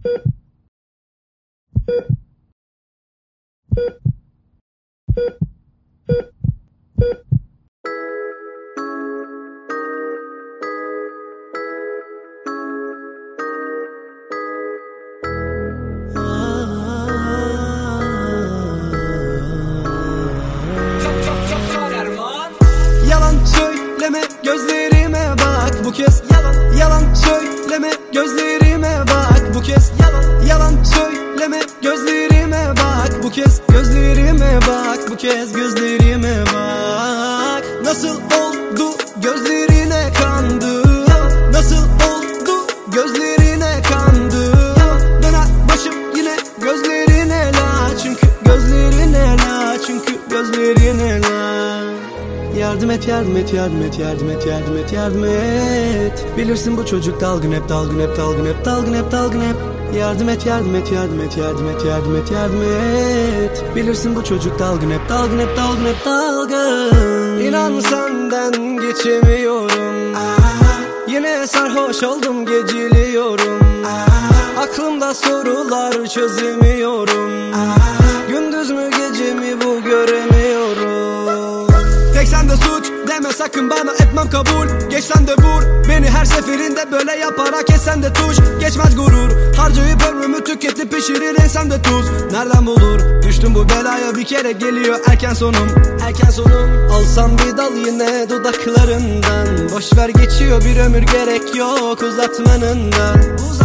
Yalan söyleme, gözlerime bak bu kez. Yalan söyleme, gözlerime bak bu kez. Yalan söyleme, gözlerime bak bu kez. Gözlerime bak bu kez, gözlerime bak. Nasıl oldu gözlerine kandım? Nasıl oldu gözlerine kandım? Döner başım yine gözlerine la. Çünkü gözlerine la. Çünkü gözlerine la. Yardım et, yardım et, yardım et, yardım et, yardım et, yardım et. Bilirsin bu çocuk dalgın hep, dalgın hep, dalgın hep, dalgın hep, dalgın hep. Yardım et, yardım et, yardım et, yardım et, yardım et, yardım et. Bilirsin bu çocuk dalgın hep, dalgın hep, dalgın hep, dalgın. İnan senden geçemiyorum. Yine sarhoş oldum, geciliyorum. Aklımda sorular çözemiyorum. Gündüz mü gece mi bu göremiyorum. Tek sende suç deme sakın bana, etmem kabul. Geç sen de vur beni her seferinde, böyle yaparak kesen de tuş. Geçmez gurur, harcayıp ömrümü tüketip pişirir insan de tuz. Nereden bulur, düştüm bu belaya bir kere, geliyor erken sonum. Erken sonum. Alsam bir dal yine dudaklarından. Boşver geçiyor bir ömür, gerek yok uzatmanından.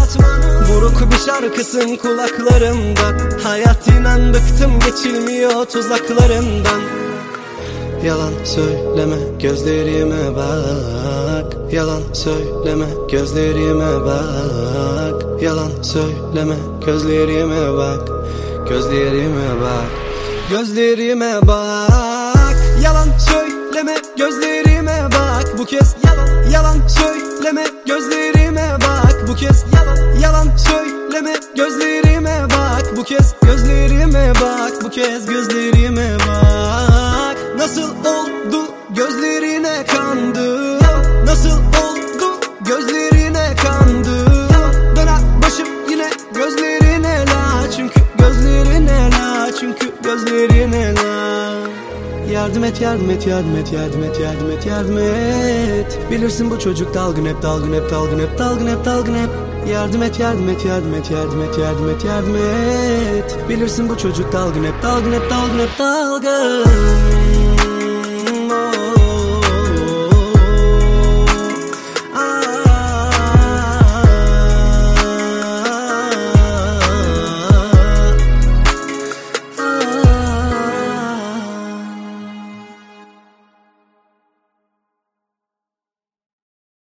Buruk bir şarkısın kulaklarımda. Hayat inan bıktım, geçilmiyor tuzaklarından. Yalan söyleme, gözlerime bak. Yalan söyleme, gözlerime bak. Yalan söyleme, gözlerime bak. Gözlerime bak. Gözlerime bak. Yalan söyleme, gözlerime bak bu kez. Yalan söyleme, gözlerime bak bu kez. Yalan söyleme, gözlerime bak bu kez. Gözlerime bak bu kez, gözlerime bak. Nasıl oldu gözlerine kandım? Nasıl oldu gözlerine kandım? Döner başım yine gözlerine la. Çünkü gözlerine la. Çünkü gözlerine la. Yardım et, yardım et, yardım et, yardım et, yardım et, yardım et. Bilirsin bu çocuk dalgın hep, dalgın hep, dalgın hep, dalgın hep, dalgın hep. Yardım et, yardım et, yardım et, yardım et, yardım et, yardım et. Bilirsin bu çocuk dalgın hep, dalgın hep, dalgın hep, dalgın.